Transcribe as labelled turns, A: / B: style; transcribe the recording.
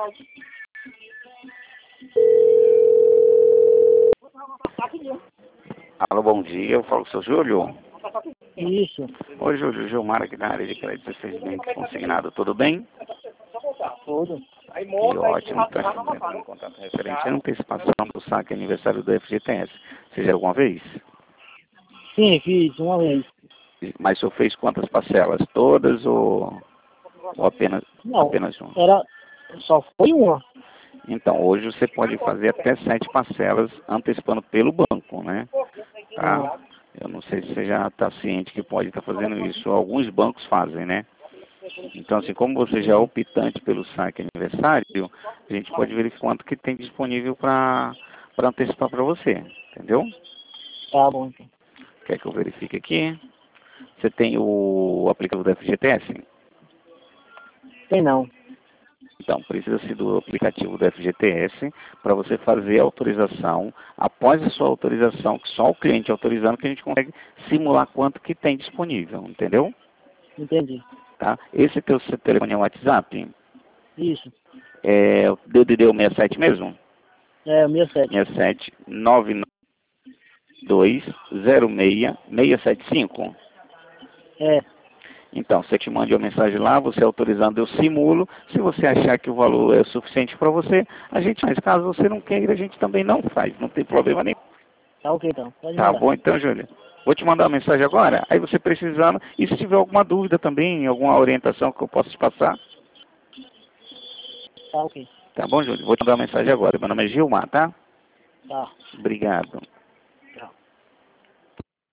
A: Alô, bom dia. Eu falo com o seu Júlio.
B: Isso,
A: Oi, Júlio. Gilmar aqui da área de crédito e serviço consignado. Tudo bem?
B: tudo.
A: Que ótimo. Estamos entrando em contato referente à antecipação do saque aniversário do FGTS. Você já alguma vez?
B: Sim, fiz uma vez.
A: Mas o senhor fez quantas parcelas? Todas ou
B: Não,
A: apenas uma?
B: só foi uma.
A: Então, hoje você pode fazer até 7 parcelas antecipando pelo banco, né? Tá? Eu não sei se você já está ciente que pode estar fazendo isso. Alguns bancos fazem, né? Então, assim, como você já é optante pelo saque aniversário, a gente pode verificar quanto que tem disponível para antecipar para você, entendeu?
B: Tá bom, então.
A: Quer que eu verifique aqui? Você tem o aplicativo do FGTS?
B: Tem não.
A: Então, precisa-se do aplicativo do FGTS para você fazer a autorização. Após a sua autorização, que só o cliente autorizando, que a gente consegue simular quanto que tem disponível, entendeu?
B: Entendi.
A: Tá? Esse teu seu telefone é o WhatsApp?
B: Isso.
A: É o DDD 67 mesmo?
B: É, o 67.
A: 67 99206 675.
B: É,
A: Então, você te mande uma mensagem lá, você autorizando, eu simulo. Se você achar que o valor é o suficiente para você, a gente faz. Caso você não queira, a gente também não faz. Não tem problema nenhum.
B: tá ok então. Pode
A: Tá
B: mandar.
A: bom então, Júlia? Vou te mandar uma mensagem agora, aí você precisando. E se tiver alguma dúvida também, alguma orientação que eu possa te passar,
B: Tá ok.
A: tá bom, Júlia? Vou te mandar uma mensagem agora. Meu nome é Gilmar, tá?
B: Tá.
A: Obrigado.